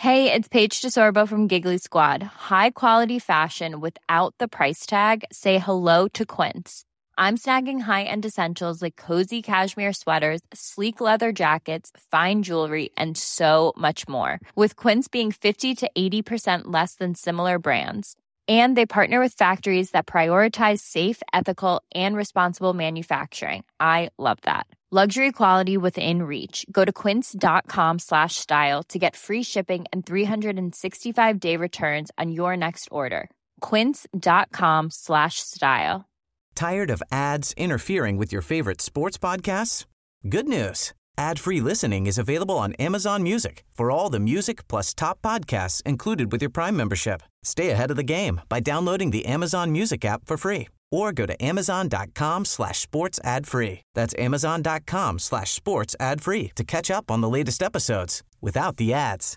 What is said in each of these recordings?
Hey, it's Paige DeSorbo from Giggly Squad. High quality fashion without the price tag. Say hello to Quince. I'm snagging high-end essentials like cozy cashmere sweaters, sleek leather jackets, fine jewelry, and so much more. With Quince being 50 to 80% less than similar brands. And they partner with factories that prioritize safe, ethical, and responsible manufacturing. I love that. Luxury quality within reach. Go to quince.com/style to get free shipping and 365-day returns on your next order. Quince.com/style. Tired of ads interfering with your favorite sports podcasts? Good news. Ad-free listening is available on Amazon Music for all the music plus top podcasts included with your Prime membership. Stay ahead of the game by downloading the Amazon Music app for free or go to amazon.com/sports ad free. That's amazon.com/sports ad free to catch up on the latest episodes without the ads.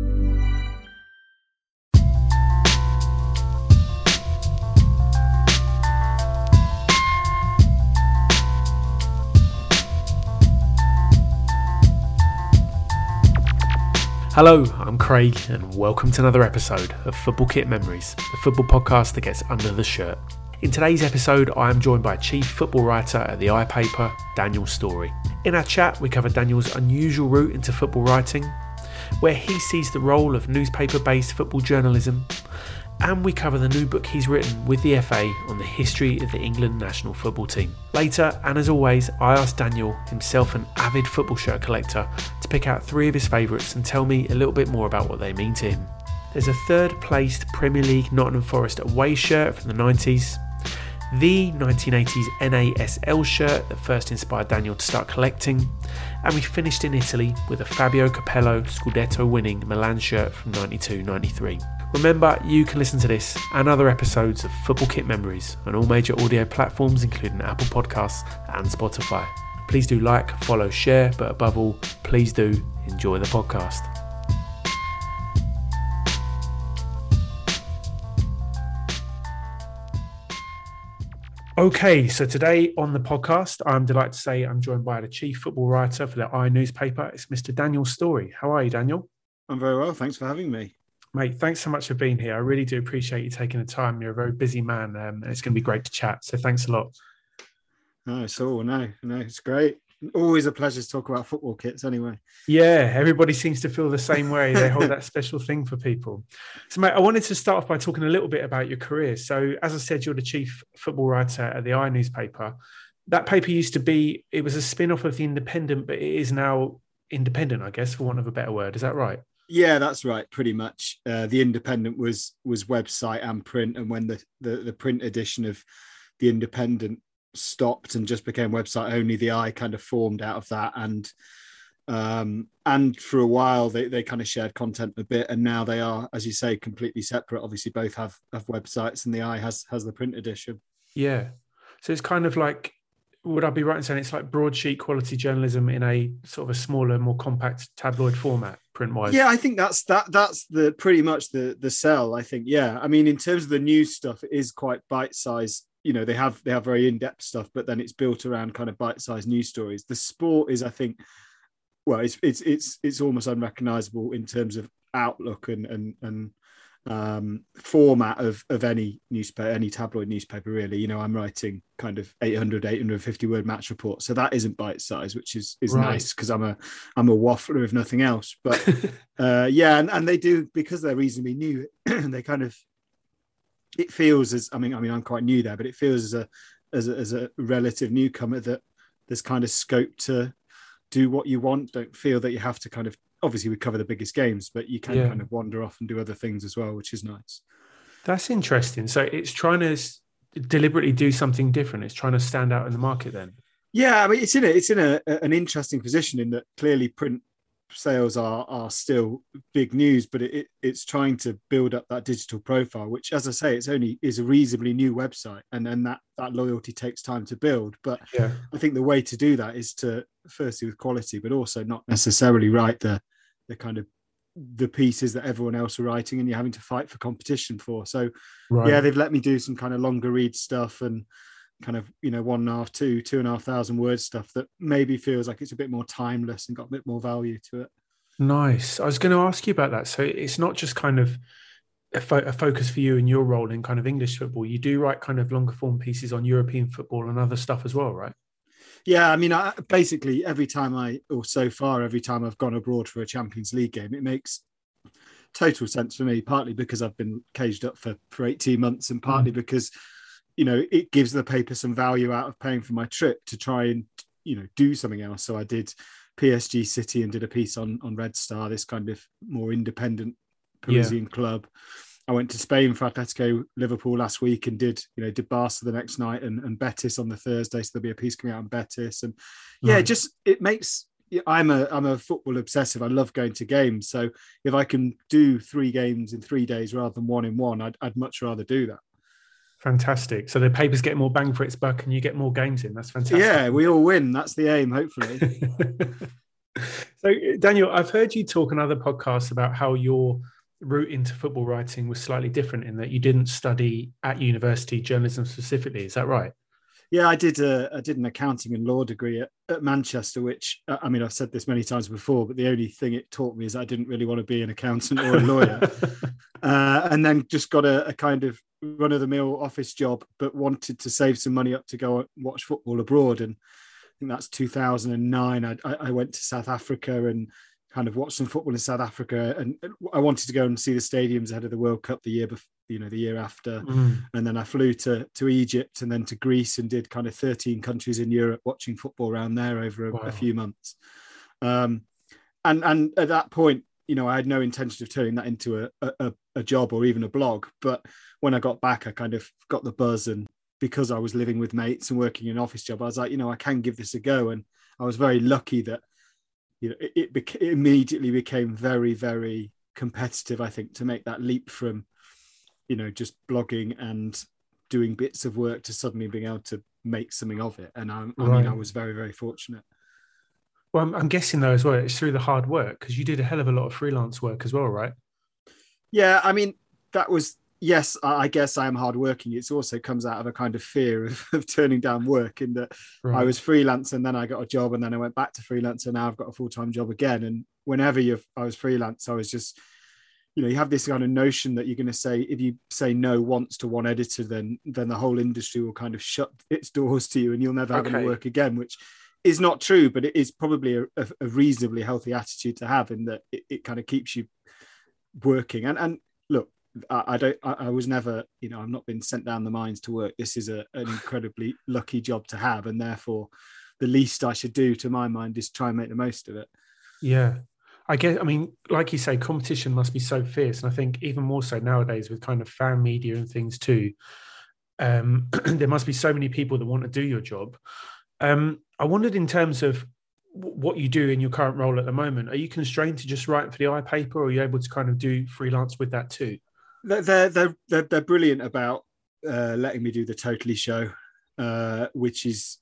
Hello, I'm Craig and welcome to another episode of Football Kit Memories, the football podcast that gets under the shirt. In today's episode, I am joined by Chief Football Writer at the iPaper, Daniel Storey. In our chat, we cover Daniel's unusual route into football writing, where he sees the role of newspaper-based football journalism, and we cover the new book he's written with the FA on the history of the England national football team. Later, and as always, I asked Daniel, himself an avid football shirt collector, to pick out 3 of his favourites and tell me a little bit more about what they mean to him. There's a third-placed Premier League Nottingham Forest away shirt from the 90s, the 1980s NASL shirt that first inspired Daniel to start collecting, and we finished in Italy with a Fabio Capello Scudetto winning Milan shirt from 92-93. Remember, you can listen to this and other episodes of Football Kit Memories on all major audio platforms including Apple Podcasts and Spotify. Please do like, follow, share, but above all, please do enjoy the podcast. Okay, so today on the podcast, I'm delighted to say I'm joined by the Chief Football Writer for the newspaper. It's Mr. Daniel Storey. How are you, Daniel? I'm very well. Thanks for having me. Mate, thanks so much for being here. I really do appreciate you taking the time. You're a very busy man, and it's going to be great to chat. So thanks a lot. No, it's great. Always a pleasure to talk about football kits anyway. Yeah, everybody seems to feel the same way. They hold that special thing for people. So, mate, I wanted to start off by talking a little bit about your career. So, as I said, you're the Chief Football Writer at the newspaper. That paper used to be, it was a spin-off of The Independent, but it is now independent, I guess, for want of a better word. Is that right? Yeah, that's right, pretty much. The Independent was website and print, and when the print edition of The Independent stopped and just became website only, the Eye kind of formed out of that, and for a while they kind of shared content a bit, and now they are, as you say, completely separate. Obviously, both have websites, and the Eye has the print edition. Yeah, so it's kind of like, would I be right in saying it's like broadsheet quality journalism in a sort of a smaller, more compact tabloid format, print-wise? Yeah, I think that's the pretty much the sell. I think, yeah. I mean, in terms of the news stuff, it is quite bite-sized. You know, they have very in-depth stuff, but then it's built around kind of bite-sized news stories. The sport is, I think, well, it's almost unrecognizable in terms of outlook and format of any newspaper, any tabloid newspaper, really. You know, I'm writing kind of 850 word match report, so that isn't bite size, which is right. Nice, because I'm a waffler if nothing else. But yeah, and they do, because they're reasonably new. They kind of, it feels as, I mean I'm quite new there, but it feels as a relative newcomer that there's kind of scope to do what you want. Don't feel that you have to kind of, obviously we cover the biggest games, but you can kind of wander off and do other things as well, which is nice. That's interesting. So it's trying to deliberately do something different. It's trying to stand out in the market then. Yeah, I mean, it's in an interesting position in that clearly print sales are still big news, but it's trying to build up that digital profile, which, as I say, is a reasonably new website, and then that loyalty takes time to build. But yeah, I think the way to do that is to, firstly with quality, but also not necessarily write the kind of the pieces that everyone else are writing and you're having to fight for competition for. So yeah, they've let me do some kind of longer read stuff and kind of, you know, 2,500 word stuff that maybe feels like it's a bit more timeless and got a bit more value to it. Nice. I was going to ask you about that. So it's not just kind of a focus for you in your role in kind of English football. You do write kind of longer form pieces on European football and other stuff as well, right? Yeah, I mean, basically every time every time I've gone abroad for a Champions League game, it makes total sense for me, partly because I've been caged up for 18 months and partly because, it gives the paper some value out of paying for my trip to try and, do something else. So I did PSG City and did a piece on Red Star, this kind of more independent Parisian club. I went to Spain for Atletico Liverpool last week and did Barca the next night and Betis on the Thursday. So there'll be a piece coming out on Betis. And it makes, I'm a football obsessive. I love going to games. So if I can do 3 games in 3 days rather than 1 in 1, I'd much rather do that. Fantastic. So the paper's get more bang for its buck and you get more games in. That's fantastic. Yeah, we all win. That's the aim, hopefully. So Daniel, I've heard you talk on other podcasts about how your route into football writing was slightly different in that you didn't study at university journalism specifically. Is that right? Yeah, I did an accounting and law degree at Manchester, which, I mean, I've said this many times before, but the only thing it taught me is I didn't really want to be an accountant or a lawyer. And then just got a kind of run-of-the-mill office job, but wanted to save some money up to go watch football abroad. And I think that's 2009. I went to South Africa and kind of watched some football in South Africa, and I wanted to go and see the stadiums ahead of the World Cup the year before, the year after. And then I flew to Egypt and then to Greece and did kind of 13 countries in Europe watching football around there over a few months. And at that point, I had no intention of turning that into a job or even a blog. But when I got back, I kind of got the buzz, and because I was living with mates and working in an office job, I was like, I can give this a go. And I was very lucky that it immediately became very, very competitive, I think, to make that leap from, just blogging and doing bits of work to suddenly being able to make something of it. And I mean, I was very, very fortunate. Well, I'm guessing though as well, it's through the hard work, because you did a hell of a lot of freelance work as well, right? Yeah, I mean, that was, yes, I guess I am hardworking. It also comes out of a kind of fear of turning down work, in that I was freelance and then I got a job and then I went back to freelance and now I've got a full-time job again. And whenever I was freelance, I was just, you have this kind of notion that you're going to say, if you say no once to one editor, then the whole industry will kind of shut its doors to you and you'll never have any work again, which is not true, but it is probably a reasonably healthy attitude to have, in that it kind of keeps you working. And look, I was never, I've not been sent down the mines to work. This is an incredibly lucky job to have. And therefore the least I should do, to my mind, is try and make the most of it. Yeah. I guess, I mean, like you say, competition must be so fierce. And I think even more so nowadays with kind of fan media and things too, there must be so many people that want to do your job. I wondered, in terms of what you do in your current role at the moment, are you constrained to just write for the iPaper, or are you able to kind of do freelance with that too? They're brilliant about letting me do the Totally show, which is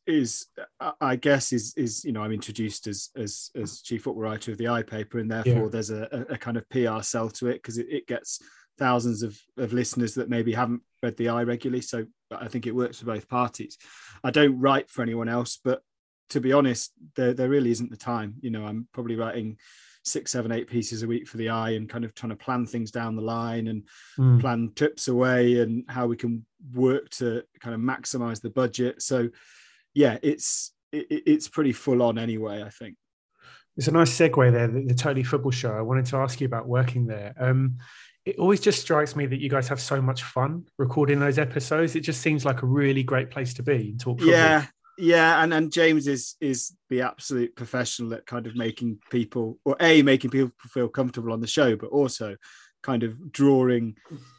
I guess is I'm introduced as chief football writer of the iPaper, and therefore there's a kind of PR sell to it, because it gets thousands of listeners that maybe haven't read the I regularly. So I think it works for both parties. I don't write for anyone else, but to be honest, there really isn't the time. I'm probably writing 6, 7, 8 pieces a week for the Eye, and kind of trying to plan things down the line and plan trips away and how we can work to kind of maximize the budget. So yeah, it's pretty full on anyway, I think. It's a nice segue there, the Totally Football show. I wanted to ask you about working there. It always just strikes me that you guys have so much fun recording those episodes. It just seems like a really great place to be and talk football. Yeah, and James is the absolute professional at kind of making people feel comfortable on the show, but also kind of drawing,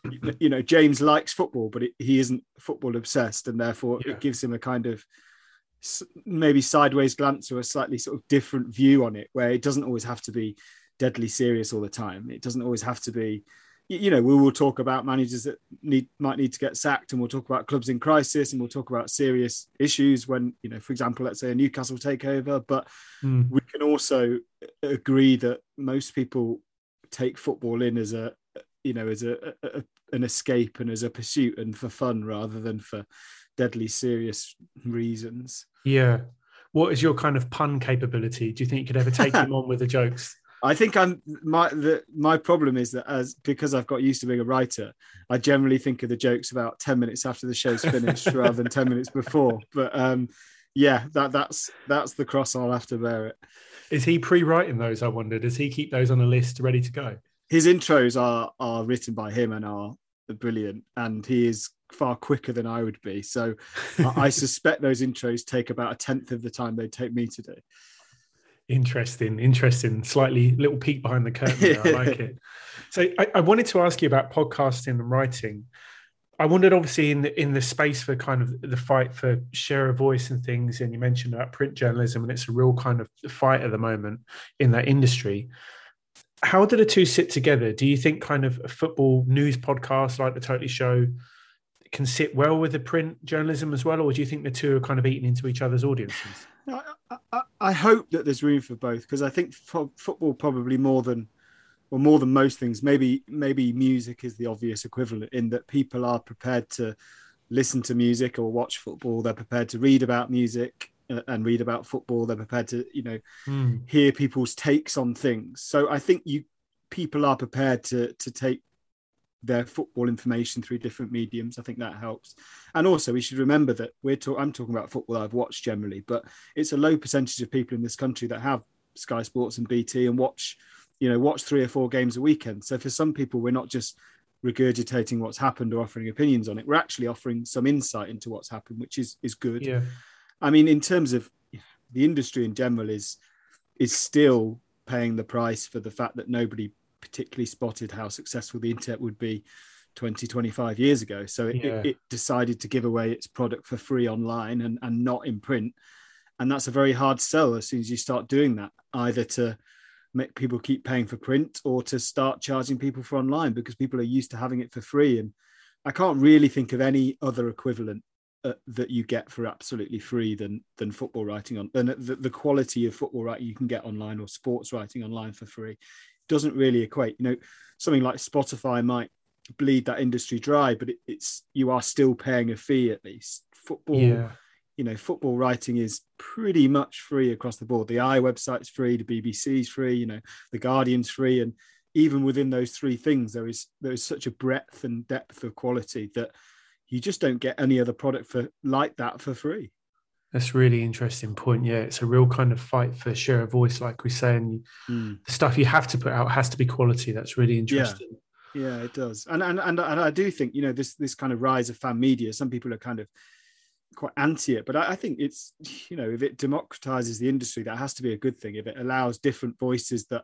James likes football, but he isn't football obsessed, and therefore it gives him a kind of maybe sideways glance or a slightly sort of different view on it, where it doesn't always have to be deadly serious all the time. It doesn't always have to be, we will talk about managers that might need to get sacked, and we'll talk about clubs in crisis, and we'll talk about serious issues when, for example, let's say a Newcastle takeover. But we can also agree that most people take football in as an escape and as a pursuit and for fun, rather than for deadly serious reasons. Yeah. What is your kind of pun capability? Do you think you could ever take them on with the jokes? I think my problem is that because I've got used to being a writer, I generally think of the jokes about 10 minutes after the show's finished rather than 10 minutes before. But yeah, that's the cross I'll have to bear it. Is he pre-writing those? I wonder. Does he keep those on a list ready to go? His intros are written by him and are brilliant, and he is far quicker than I would be. So I suspect those intros take about 1/10 of the time they take me to do. Interesting. Slightly little peek behind the curtain there. I like it. So I wanted to ask you about podcasting and writing. I wondered, obviously, in the space for kind of the fight for share of voice and things, and you mentioned about print journalism, and it's a real kind of fight at the moment in that industry. How do the two sit together? Do you think kind of a football news podcast like The Totally Show can sit well with the print journalism as well, or do you think the two are kind of eating into each other's audiences? I hope that there's room for both, because I think football probably more than most things. Maybe music is the obvious equivalent, in that people are prepared to listen to music or watch football. They're prepared to read about music and read about football. They're prepared to, hear people's takes on things. So I think people are prepared to take their football information through different mediums. I think that helps. And also we should remember that I'm talking about football I've watched generally, but it's a low percentage of people in this country that have Sky Sports and BT and watch 3 or 4 games a weekend. So for some people, we're not just regurgitating what's happened or offering opinions on it. We're actually offering some insight into what's happened, which is good. Yeah. I mean, in terms of the industry in general is still paying the price for the fact that nobody particularly spotted how successful the internet would be 20, 25 years ago. So it decided to give away its product for free online and not in print. And that's a very hard sell as soon as you start doing that, either to make people keep paying for print or to start charging people for online, because people are used to having it for free. And I can't really think of any other equivalent that you get for absolutely free than football writing on, than the quality of football writing you can get online, or sports writing online for free. Doesn't really equate. Something like Spotify might bleed that industry dry, but you are still paying a fee at least. Football, football writing is pretty much free across the board. The I website's free, the BBC's free, the Guardian's free, and even within those 3 things, there is such a breadth and depth of quality that you just don't get any other product like that for free. That's a really interesting point. Yeah, it's a real kind of fight for share of voice, like we say, and the stuff you have to put out has to be quality. That's really interesting. Yeah, it does. And I do think, this kind of rise of fan media, some people are kind of quite anti it, but I think it's, if it democratizes the industry, that has to be a good thing. If it allows different voices that,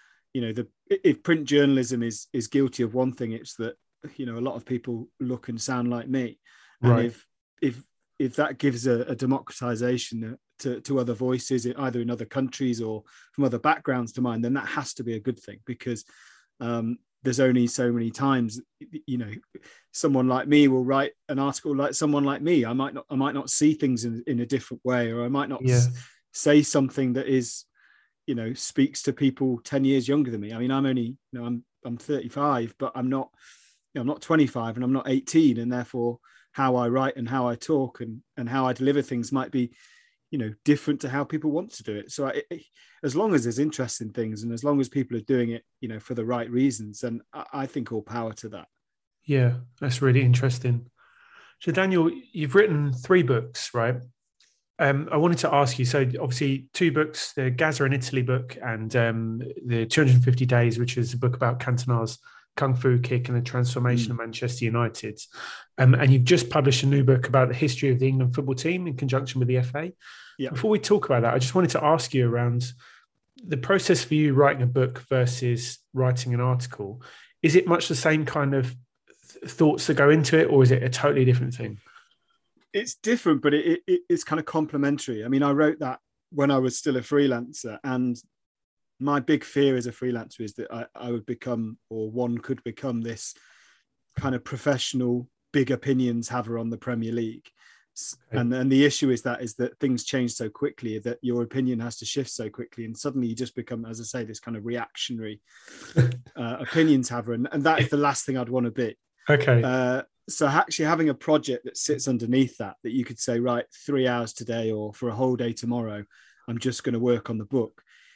if print journalism is guilty of one thing, it's that, a lot of people look and sound like me. And right. if that gives a democratization to other voices, either in other countries or from other backgrounds to mine, then that has to be a good thing, because there's only so many times, someone like me will write an article like someone like me. I might not see things in a different way, or I might not say something that is, speaks to people 10 years younger than me. I mean, I'm only, I'm 35, but I'm not 25 and I'm not 18. And therefore how I write and how I talk and how I deliver things might be, different to how people want to do it. So as long as there's interest in things, and as long as people are doing it, for the right reasons, then I think all power to that. Yeah, that's really interesting. So Daniel, you've written 3 books, right? I wanted to ask you, so obviously 2 books, the Gaza in Italy book and the 250 Days, which is a book about Cantona's Kung Fu kick and the transformation of Manchester United. And you've just published a new book about the history of the England football team in conjunction with the FA. Yeah. Before we talk about that, I just wanted to ask you around the process for you writing a book versus writing an article. Is it much the same kind of thoughts that go into it, or is it a totally different thing? It's different, but it's kind of complementary. I mean, I wrote that when I was still a freelancer, and my big fear as a freelancer is that I would become, or one could become, this kind of professional big opinions haver on the Premier League. Okay. And the issue is that things change so quickly that your opinion has to shift so quickly, and suddenly you just become, as I say, this kind of reactionary opinions haver, and that is the last thing I'd want to be. Okay. So actually having a project that sits underneath that you could say, right, 3 hours today or for a whole day tomorrow, I'm just going to work on the book, is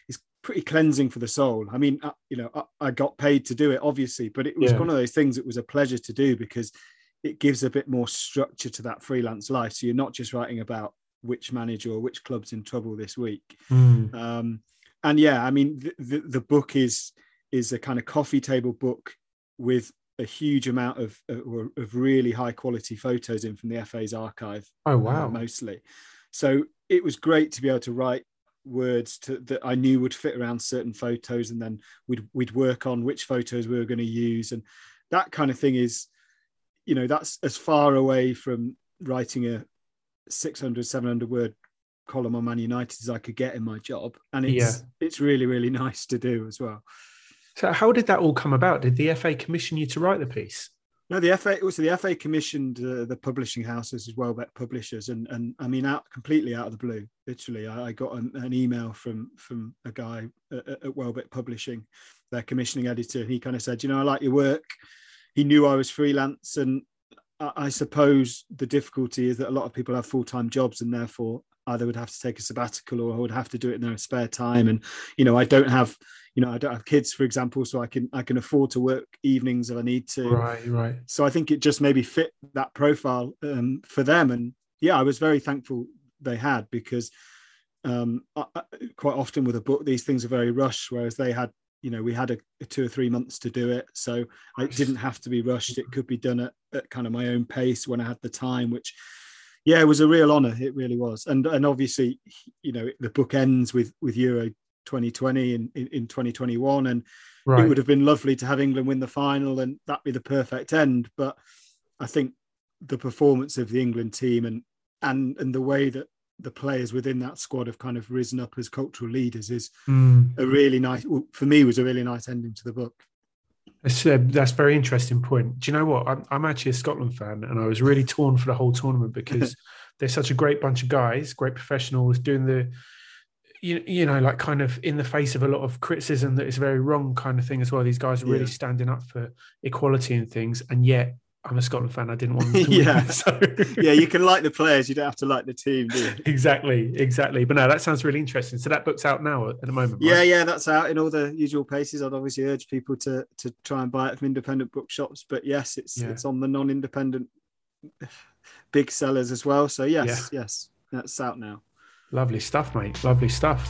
pretty cleansing for the soul. I mean, I got paid to do it, obviously, but it was one of those things that was a pleasure to do because it gives a bit more structure to that freelance life. So you're not just writing about which manager or which club's in trouble this week. And yeah, I mean, the book is a kind of coffee table book with a huge amount of really high quality photos in from the FA's archive. Oh, wow. Mostly. So it was great to be able to write words that I knew would fit around certain photos, and then we'd work on which photos we were going to use. And that kind of thing is, that's as far away from writing a 600, 700 word column on Man United as I could get in my job. And it's really, really nice to do as well. So how did that all come about? Did the FA commission you to write the piece? No, the FA commissioned the publishing houses as Welbeck Publishers, and I mean, completely out of the blue. Literally, I got an email from a guy at Welbeck Publishing, their commissioning editor, and he kind of said, I like your work. He knew I was freelance, and I suppose the difficulty is that a lot of people have full-time jobs, and therefore either would have to take a sabbatical or would have to do it in their spare time. And I don't have kids, for example, so I can afford to work evenings if I need to. Right. So I think it just maybe fit that profile for them. And yeah, I was very thankful they had, because quite often with a book, these things are very rushed, whereas they had, we had a 2 or 3 months to do it. So it didn't have to be rushed. It could be done at kind of my own pace when I had the time, which, yeah, it was a real honor. It really was. And obviously, the book ends with Euro 2020 in 2021. And it would have been lovely to have England win the final and that'd be the perfect end. But I think the performance of the England team and the way that the players within that squad have kind of risen up as cultural leaders is a really nice, for me, was a really nice ending to the book. That's a very interesting point. Do you know what? I'm actually a Scotland fan, and I was really torn for the whole tournament because they're such a great bunch of guys, great professionals, doing the, like kind of in the face of a lot of criticism that is very wrong kind of thing as well. These guys are really standing up for equality and things, and yet I'm a Scotland fan. I didn't want them to win. So. Yeah, you can like the players. You don't have to like the team, do you? Exactly. But no, that sounds really interesting. So that book's out now at the moment, right? Yeah, that's out in all the usual places. I'd obviously urge people to try and buy it from independent bookshops. But yes, it's on the non-independent big sellers as well. So yes, that's out now. Lovely stuff, mate. Lovely stuff.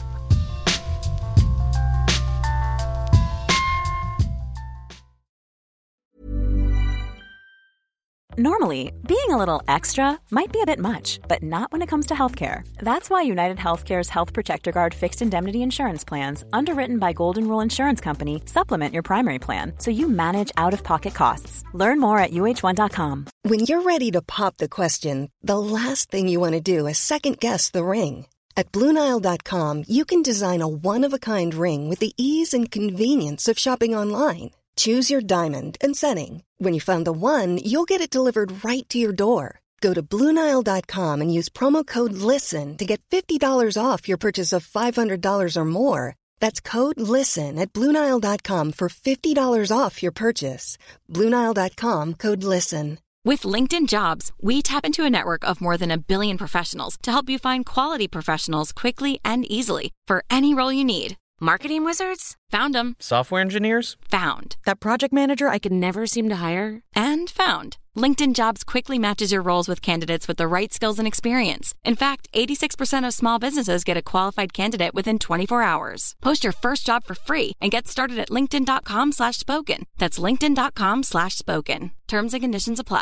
Normally, being a little extra might be a bit much, but not when it comes to healthcare. That's why United Healthcare's Health Protector Guard fixed indemnity insurance plans, underwritten by Golden Rule Insurance Company, supplement your primary plan so you manage out-of-pocket costs. Learn more at UH1.com. When you're ready to pop the question, the last thing you want to do is second-guess the ring. At BlueNile.com, you can design a one-of-a-kind ring with the ease and convenience of shopping online. Choose your diamond and setting. When you find the one, you'll get it delivered right to your door. Go to BlueNile.com and use promo code LISTEN to get $50 off your purchase of $500 or more. That's code LISTEN at BlueNile.com for $50 off your purchase. BlueNile.com, code LISTEN. With LinkedIn Jobs, we tap into a network of more than 1 billion professionals to help you find quality professionals quickly and easily for any role you need. Marketing wizards? Found them. Software engineers? Found. That project manager I could never seem to hire? And found. LinkedIn Jobs quickly matches your roles with candidates with the right skills and experience. In fact, 86% of small businesses get a qualified candidate within 24 hours. Post your first job for free and get started at linkedin.com/spoken. That's linkedin.com/spoken. Terms and conditions apply.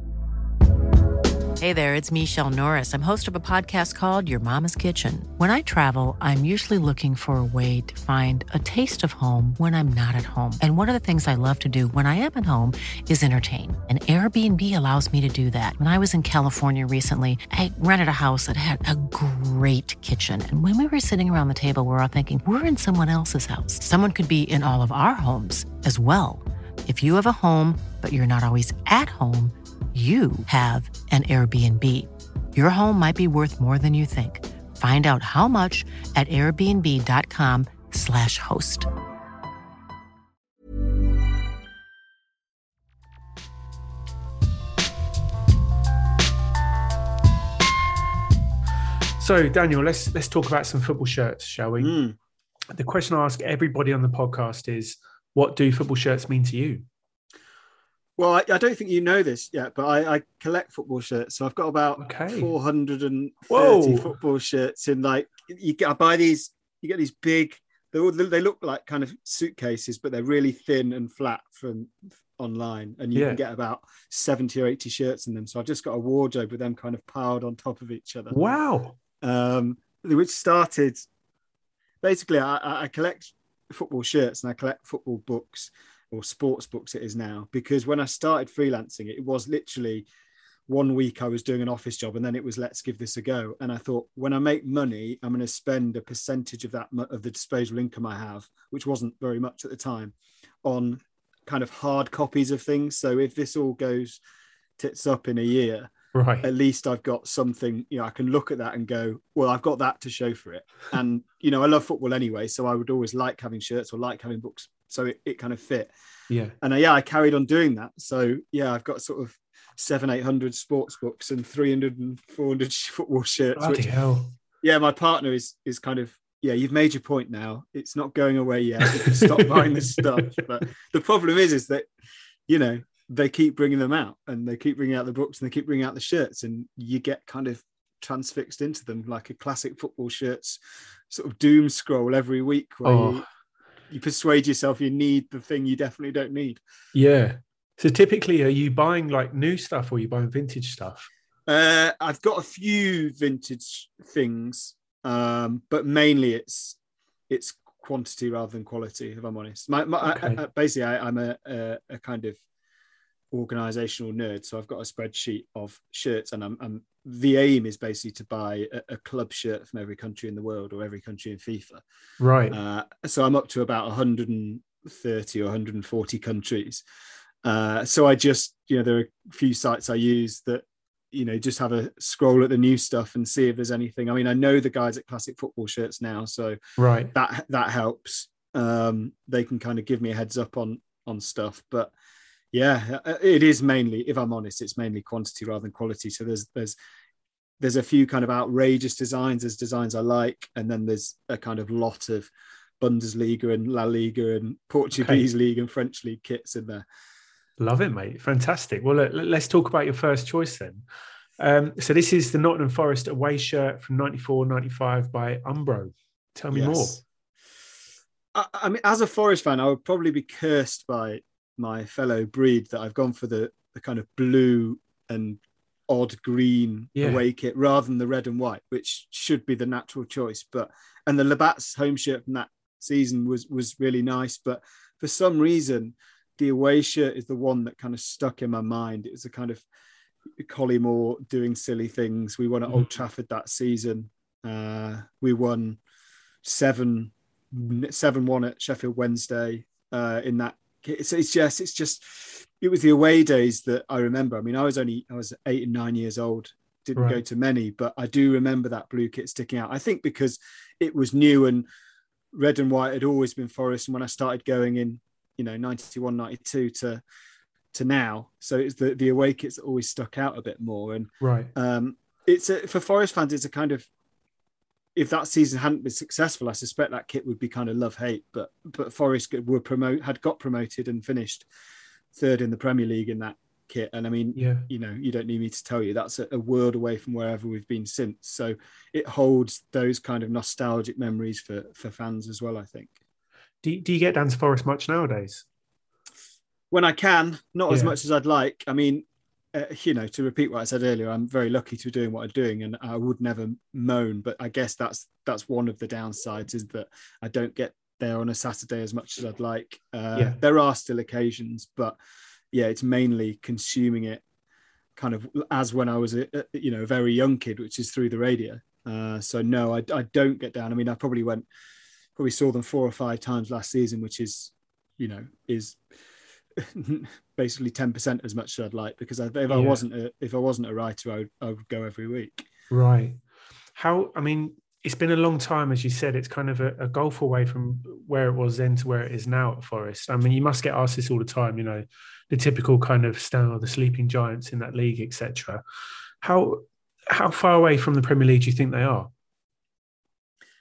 Hey there, it's Michelle Norris. I'm host of a podcast called Your Mama's Kitchen. When I travel, I'm usually looking for a way to find a taste of home when I'm not at home. And one of the things I love to do when I am at home is entertain. And Airbnb allows me to do that. When I was in California recently, I rented a house that had a great kitchen. And when we were sitting around the table, we were all thinking, we're in someone else's house. Someone could be in all of our homes as well. If you have a home, but you're not always at home, you have an Airbnb. Your home might be worth more than you think. Find out how much at airbnb.com/host. So, Daniel, let's talk about some football shirts, shall we? The question I ask everybody on the podcast is, what do football shirts mean to you? Well, I don't think you know this yet, but I collect football shirts. So I've got about 430 Whoa. football shirts in I buy these, you get these big, they look like kind of suitcases, but they're really thin and flat from online. And you can get about 70 or 80 shirts in them. So I've just got a wardrobe with them kind of piled on top of each other. Wow. Which started, basically, I collect football shirts and I collect football books, or sports books it is now, because when I started freelancing, it was literally 1 week I was doing an office job and then it was, let's give this a go. And I thought, when I make money, I'm going to spend a percentage of that, of the disposable income I have, which wasn't very much at the time, on kind of hard copies of things. So if this all goes tits up in a year, right, at least I've got something, I can look at that and go, well, I've got that to show for it. And, I love football anyway. So I would always like having shirts or like having books. So it kind of fit. Yeah. And I carried on doing that. So I've got sort of 700-800 sports books and 300 and 400 football shirts. Bloody hell. Yeah, my partner is kind of, you've made your point now. It's not going away yet. You can stop buying this stuff. But the problem is that, they keep bringing them out and they keep bringing out the books and they keep bringing out the shirts, and you get kind of transfixed into them like a classic football shirts sort of doom scroll every week where you persuade yourself you need the thing you definitely don't need. Yeah. So typically, are you buying like new stuff or are you buying vintage stuff? I've got a few vintage things, but mainly it's quantity rather than quality, if I'm honest. Basically, I'm a kind of organizational nerd, so I've got a spreadsheet of shirts, and the aim is basically to buy a club shirt from every country in the world or every country in FIFA. Right. So I'm up to about 130 or 140 countries. So I just, there are a few sites I use that, just have a scroll at the new stuff and see if there's anything. I mean, I know the guys at Classic Football Shirts now, so right, that helps. They can kind of give me a heads up on stuff, but yeah, it is mainly, if I'm honest, it's mainly quantity rather than quality. So there's a few kind of outrageous designs. There's designs I like, and then there's a kind of lot of Bundesliga and La Liga and Portuguese League and French League kits in there. Love it, mate. Fantastic. Well, let's talk about your first choice then. So this is the Nottingham Forest away shirt from 94-95 by Umbro. Tell me more. I mean, as a Forest fan, I would probably be cursed by my fellow breed that I've gone for the kind of blue and odd green away kit rather than the red and white, which should be the natural choice. And the Labatt's home shirt from that season was really nice, but for some reason the away shirt is the one that kind of stuck in my mind. It was a kind of Collymore doing silly things. We won at Old Trafford that season. We won 7-1 at Sheffield Wednesday in that. It was the away days that I remember. I mean, I was 8 and 9 years old, didn't go to many, but I do remember that blue kit sticking out. I think because it was new and red and white had always been Forest. And when I started going in, 91, 92 to now, so it's the away kits that always stuck out a bit more. And for Forest fans, it's a kind of, if that season hadn't been successful, I suspect that kit would be kind of love-hate. But Forest had got promoted and finished third in the Premier League in that kit. And I mean, you don't need me to tell you, that's a world away from wherever we've been since. So it holds those kind of nostalgic memories for fans as well, I think. Do you get down to Forest much nowadays? When I can, not as much as I'd like. I mean, to repeat what I said earlier, I'm very lucky to be doing what I'm doing, and I would never moan. But I guess that's one of the downsides, is that I don't get there on a Saturday as much as I'd like. There are still occasions, but it's mainly consuming it kind of as when I was a very young kid, which is through the radio. So no, I don't get down. I mean, I probably saw them 4 or 5 times last season, which is basically 10% as much as I'd like, because if I wasn't a writer, I would go every week. Right. It's been a long time, as you said. It's kind of a golf away from where it was then to where it is now at Forest. I mean, you must get asked this all the time, the typical kind of style, the sleeping giants in that league, etc. How far away from the Premier League do you think they are?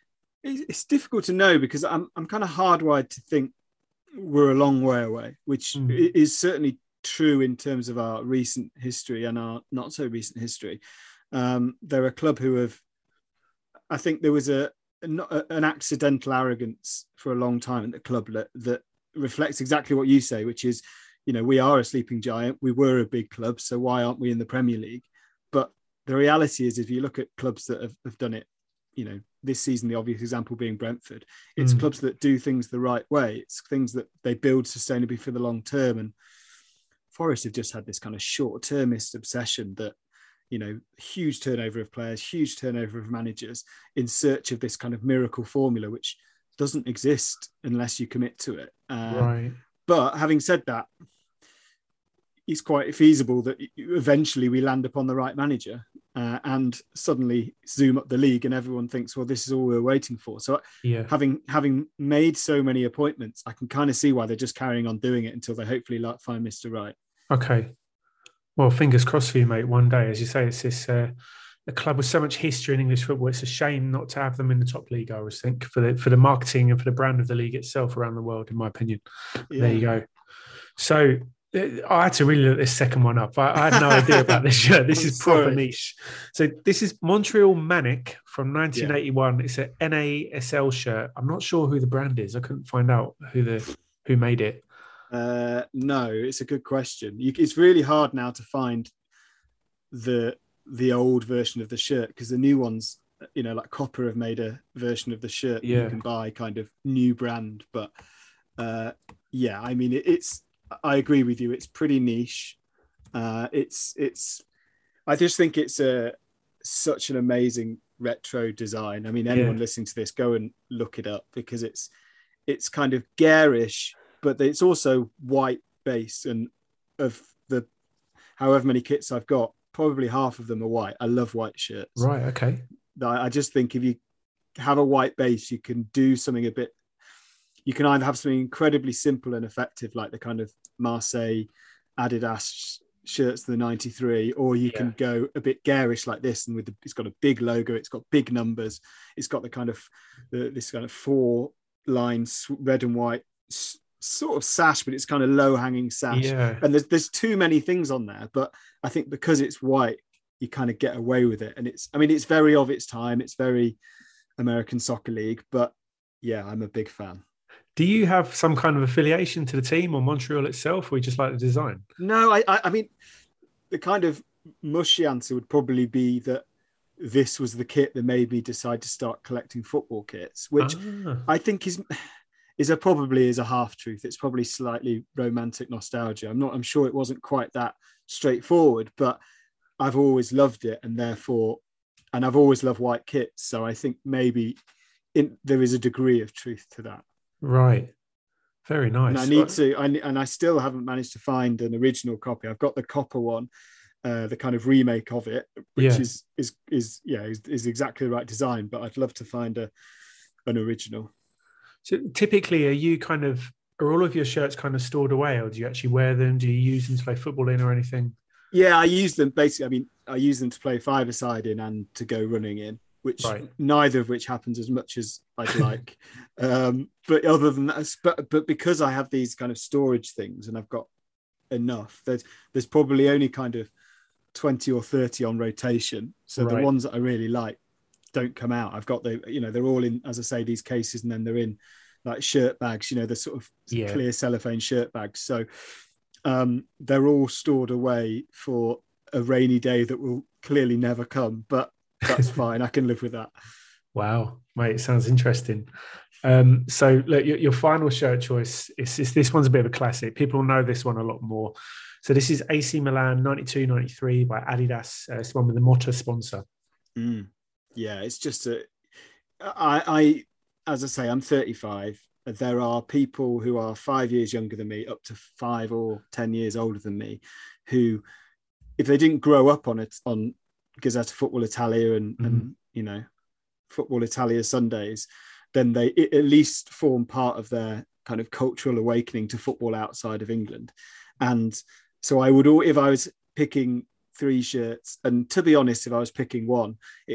It's difficult to know because I'm kind of hardwired to think we're a long way away, which is certainly true in terms of our recent history and our not so recent history. They're a club who have, I think there was an accidental arrogance for a long time at the club that reflects exactly what you say, which is, we are a sleeping giant. We were a big club, so why aren't we in the Premier League? But the reality is, if you look at clubs that have done it, this season, the obvious example being Brentford, it's clubs that do things the right way. It's things that they build sustainably for the long term. And Forest have just had this kind of short-termist obsession that, huge turnover of players, huge turnover of managers in search of this kind of miracle formula, which doesn't exist unless you commit to it. Right. But having said that, it's quite feasible that eventually we land upon the right manager and suddenly zoom up the league and everyone thinks, well, this is all we're waiting for. So having made so many appointments, I can kind of see why they're just carrying on doing it until they hopefully find Mr. Right. Okay. Well, fingers crossed for you, mate. One day, as you say, it's this a club with so much history in English football. It's a shame not to have them in the top league, I always think, for the marketing and for the brand of the league itself around the world, in my opinion. Yeah. There you go. So I had to really look this second one up. I had no idea about this shirt. This is proper niche. So this is Montreal Manic from 1981. Yeah. It's an NASL shirt. I'm not sure who the brand is. I couldn't find out who made it. No, it's a good question. It's really hard now to find the old version of the shirt because the new ones, like Copper have made a version of the shirt that you can buy, kind of new brand. But I mean, I agree with you. It's pretty niche. I just think it's such an amazing retro design. I mean, anyone listening to this, go and look it up because it's kind of garish, but it's also white base. And of the however many kits I've got, probably half of them are white. I love white shirts. Right. Okay. I just think if you have a white base, you can do something you can either have something incredibly simple and effective, like the kind of Marseille Adidas shirts of the 93, or you can go a bit garish like this. And it's got a big logo, it's got big numbers, it's got this kind of 4 lines, red and white sort of sash, but it's kind of low hanging sash. Yeah. And there's too many things on there, but I think because it's white, you kind of get away with it. And it's very of its time. It's very American Soccer League, but yeah, I'm a big fan. Do you have some kind of affiliation to the team or Montreal itself, or you just like the design? No, I mean, the kind of mushy answer would probably be that this was the kit that made me decide to start collecting football kits, which I think is probably a half truth. It's probably slightly romantic nostalgia. I'm sure it wasn't quite that straightforward, but I've always loved it, and I've always loved white kits. So I think maybe there is a degree of truth to that. Right. Very nice. And I still haven't managed to find an original copy. I've got the Copper one, the kind of remake of it, which is exactly the right design, but I'd love to find an original. So typically, are all of your shirts kind of stored away, or do you actually wear them? Do you use them to play football in or anything? Yeah, I use them basically. I mean, I use them to play five-a-side in and to go running in, which neither of which happens as much as I'd like. But other than that, but because I have these kind of storage things and I've got enough, there's probably only kind of 20 or 30 on rotation. So the ones that I really like don't come out. I've got they're all in, as I say, these cases, and then they're in like shirt bags, the sort of clear cellophane shirt bags. So they're all stored away for a rainy day that will clearly never come, but that's fine. I can live with that. Wow, mate, it sounds interesting. So look, your final shirt choice is this one's a bit of a classic. People know this one a lot more. So this is AC Milan 92-93 by Adidas. It's one with the Motta sponsor. Yeah, it's just I as I say, I'm 35. There are people who are 5 years younger than me, up to 5 or 10 years older than me, who, if they didn't grow up on Gazzetta Football Italia and Football Italia Sundays, then they at least form part of their kind of cultural awakening to football outside of England. And so I would, if I was picking 3 shirts, and to be honest, if I was picking one,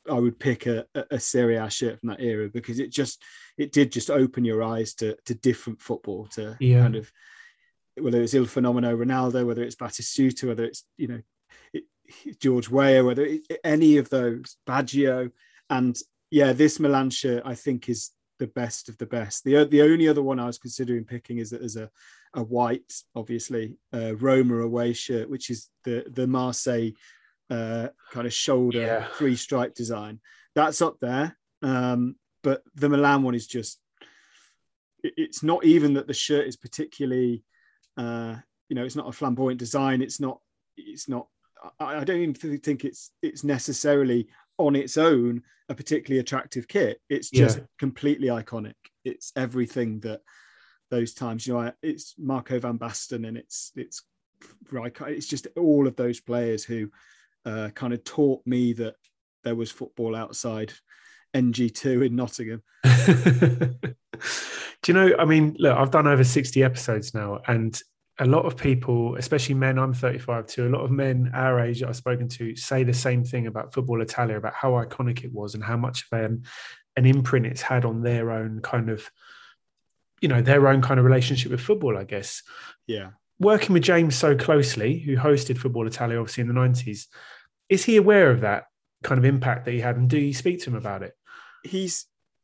would pick a Serie A shirt from that era, because it did just open your eyes to different football, to kind of, whether it's Il Fenomeno Ronaldo, whether it's Batistuta, whether it's, George Weah, whether any of those, Baggio. And this Milan shirt, I think, is the best of the best. The only other one I was considering picking is that there's a white, obviously, Roma away shirt, which is the Marseille kind of shoulder 3-stripe design. That's up there. But the Milan one is just, it's not even that the shirt is particularly, it's not a flamboyant design. It's not, I don't even think it's necessarily on its own a particularly attractive kit. It's just completely iconic. It's everything that those times, it's Marco van Basten, and it's just all of those players who kind of taught me that there was football outside NG2 in Nottingham. Do you know, I mean, look, I've done over 60 episodes now, and a lot of people, especially men, I'm 35 too, a lot of men our age that I've spoken to say the same thing about Football Italia, about how iconic it was and how much of an imprint it's had on their own kind of, their own kind of relationship with football, I guess. Yeah. Working with James so closely, who hosted Football Italia, obviously, in the 90s, is he aware of that kind of impact that he had? And do you speak to him about it? He's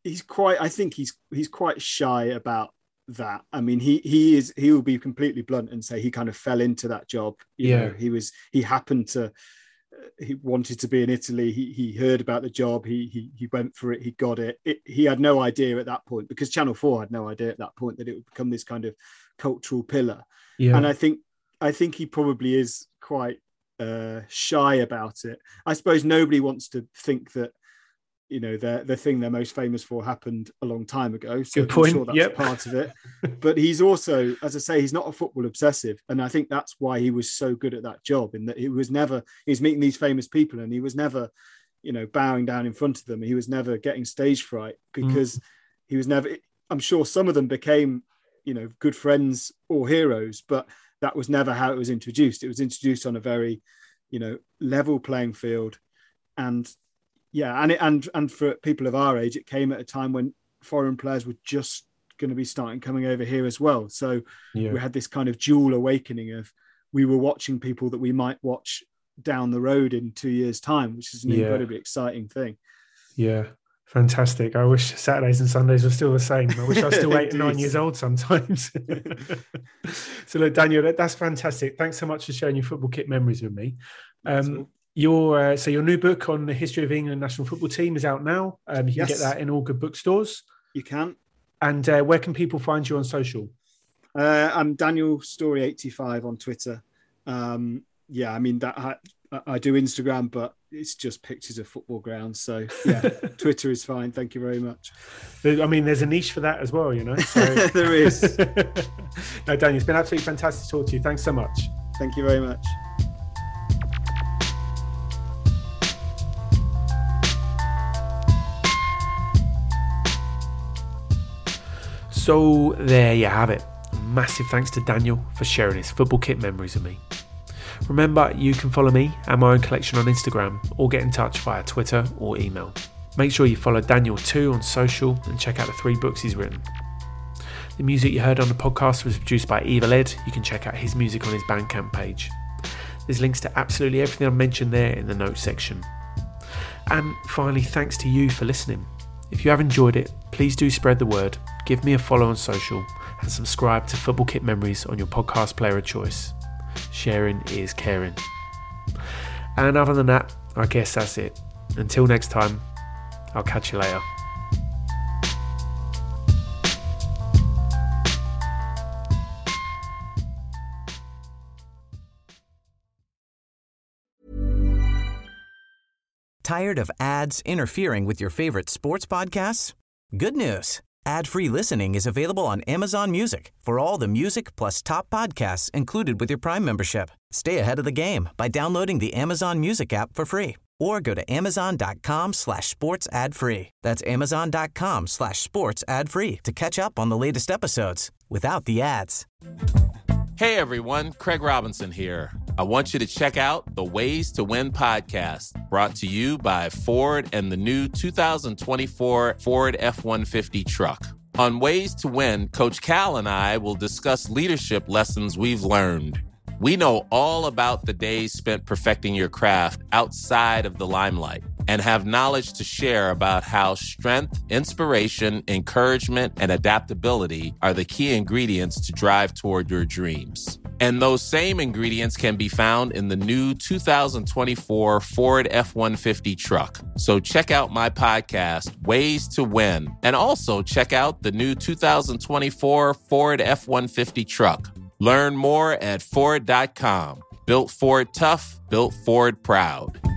quite shy about that. I mean, he will be completely blunt and say he kind of fell into that job. He wanted to be in Italy. He heard about the job. He went for it. He got it. He had no idea at that point, because Channel 4 had no idea at that point that it would become this kind of cultural pillar. Yeah. And I think he probably is quite shy about it. I suppose nobody wants to think that, the thing they're most famous for happened a long time ago. So good point. I'm sure that's part of it. But he's also, as I say, he's not a football obsessive. And I think that's why he was so good at that job, in that he was meeting these famous people, and he was never, bowing down in front of them. He was never getting stage fright, because he was never, I'm sure some of them became, good friends or heroes, but that was never how it was introduced. It was introduced on a very, level playing field. And and for people of our age, it came at a time when foreign players were just going to be coming over here as well. So we had this kind of dual awakening of, we were watching people that we might watch down the road in 2 years' time, which is an incredibly exciting thing. Yeah, fantastic. I wish Saturdays and Sundays were still the same. I wish I was still 8 and 9 years old sometimes. So look, Daniel, that's fantastic. Thanks so much for sharing your football kit memories with me. Your new book on the history of England national football team is out now. You can get that in all good bookstores. You can. And where can people find you on social? I'm Daniel Story 85 on Twitter. I mean, that I do Instagram, but it's just pictures of football grounds. So Twitter is fine. Thank you very much. I mean, there's a niche for that as well, So. There is. No, Daniel, it's been absolutely fantastic to talk to you. Thanks so much. Thank you very much. So there you have it. Massive thanks to Daniel for sharing his football kit memories with me. Remember, you can follow me and my own collection on Instagram, or get in touch via Twitter or email. Make sure you follow Daniel too on social, and check out the 3 books he's written. The music you heard on the podcast was produced by Evil Ed. You can check out his music on his Bandcamp page. There's links to absolutely everything I've mentioned there in the notes section. And finally, thanks to you for listening. If you have enjoyed it, please do spread the word, give me a follow on social, and subscribe to Football Kit Memories on your podcast player of choice. Sharing is caring. And other than that, I guess that's it. Until next time, I'll catch you later. Tired of ads interfering with your favorite sports podcasts? Good news. Ad-free listening is available on Amazon Music for all the music plus top podcasts included with your Prime membership. Stay ahead of the game by downloading the Amazon Music app for free, or go to amazon.com/sports ad free. That's amazon.com/sports ad free to catch up on the latest episodes without the ads. Hey everyone, Craig Robinson here. I want you to check out the Ways to Win podcast, brought to you by Ford and the new 2024 Ford F-150 truck. On Ways to Win, Coach Cal and I will discuss leadership lessons we've learned. We know all about the days spent perfecting your craft outside of the limelight and have knowledge to share about how strength, inspiration, encouragement, and adaptability are the key ingredients to drive toward your dreams. And those same ingredients can be found in the new 2024 Ford F-150 truck. So check out my podcast, Ways to Win, and also check out the new 2024 Ford F-150 truck. Learn more at Ford.com. Built Ford tough, built Ford proud.